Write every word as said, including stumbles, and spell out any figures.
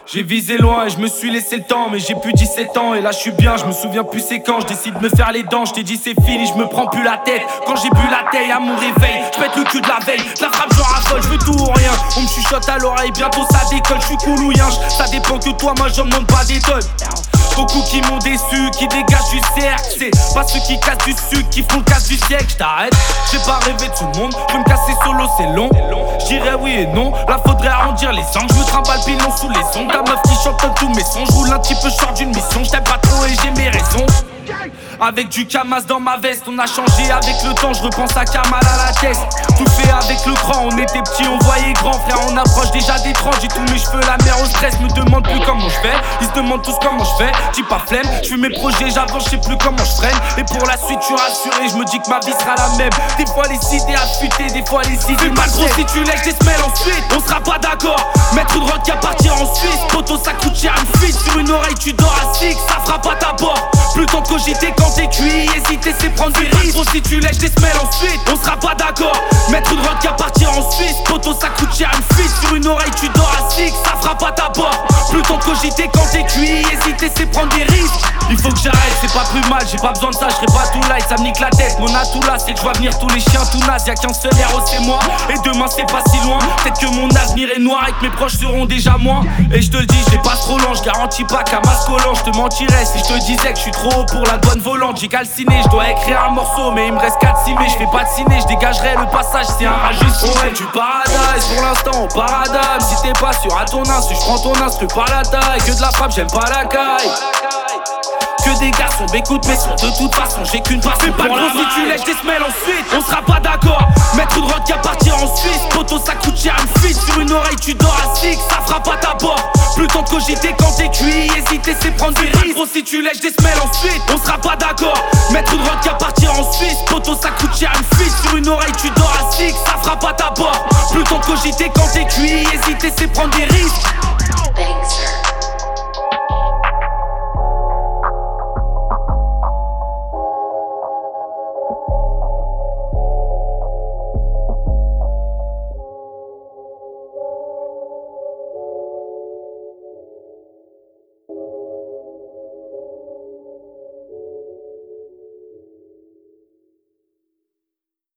J'ai visé loin et je me suis laissé le temps. Mais j'ai plus dix-sept ans et là je suis bien. Je me souviens plus c'est quand je décide de me faire les dents. Je t'ai dit c'est fini, je me prends plus la tête. Quand j'ai bu la taille à mon réveil, je pète le cul de la veille. De la frappe je raffole, je veux tout ou rien. On me chuchote à l'oreille, bientôt ça décolle. Je suis cool ou yinche, ça dépend que toi, moi j'en demande pas des tonnes. Beaucoup qui m'ont déçu, qui dégagent du cercle. C'est pas ceux qui cassent du sucre, qui font le casse du siècle. J't'arrête, j'ai pas rêvé de tout le monde. Je me casser solo, c'est long. J'irais oui et non, là faudrait arrondir les angles. Je me trimballe pilon sous les ongles. Ta meuf qui chante comme tous mes sons. J'roule un petit peu short d'une mission. J't'aime pas trop et j'ai mes raisons. Avec du Kamas dans ma veste, on a changé avec le temps, je repense à Kamal à la tête. Tout fait avec le cran, on était petits, on voyait grand. Frère, on approche déjà des trente, j'ai tous mes cheveux, la mer au stress. Me demande plus comment je fais, ils se demandent tous comment je fais. Dis pas flemme, je fais mes projets, j'avance, je sais plus comment je freine. Et pour la suite, je suis rassuré, je me dis que ma vie sera la même. Des fois les idées affûtées, des fois les idées. Fais pas gros si tu lèches des semelles ensuite, on sera pas d'accord. Mettre une rock à partir en Suisse, poteau ça coûte cher une fuite. Sur une oreille tu dors à six, ça fera pas ta porte. Plus le temps de cogiter quand t'es cuit, hésiter c'est prendre des risques. Gros si tu lèches des semelles ensuite, on sera pas d'accord. Mettre une rock à partir en Suisse, poteau ça coûte cher une fuite. Sur une oreille tu dors à six, ça fera pas ta porte. Plus le temps de cogiter quand t'es cuit, hésiter c'est prendre des risques. Il faut que j'arrête, c'est pas plus mal, j'ai pas besoin de ça, je serai pas tout light, ça me nique la tête. Mon atout là, c'est que je vois venir tous les chiens tout nazes. Y'a qu'un seul héros, c'est moi, et demain c'est pas si loin. Peut-être que mon avenir est noir et que mes proches seront déjà moins. Et je te le dis, je pas trop lent, je garantis pas qu'à masque collant, je te mentirais si je te disais que je suis trop haut pour la bonne volante. J'ai calciné, je dois écrire un morceau, mais il me reste quatre cimés, je fais pas de ciné, je dégagerai le passage, c'est un rageux. Ouais, du paradise, pour l'instant on paradame. Si t'es pas sûr à ton insu, je prends ton instru par la taille. Que de la frappe, j'aime pas la caille. Que des garçons m'écoutent mes sons, de toute façon j'ai qu'une passion. Fais pas gros si tu lèches des semelles ensuite, on sera pas d'accord. Mettre une rock à partir en Suisse, poteau ça coûte cher une fuite. Sur une oreille tu dors à six, ça fera pas ta porte. Plus le temps de cogiter quand t'es cuit, hésiter c'est prendre des risques. Gros si tu lèches des semelles ensuite, on sera pas d'accord. Mettre une rock à partir en Suisse, poteau ça coûte cher une fuite. Sur une oreille tu dors à six, ça fera pas ta porte. Plus le temps de cogiter quand t'es cuit, hésiter c'est prendre des risques.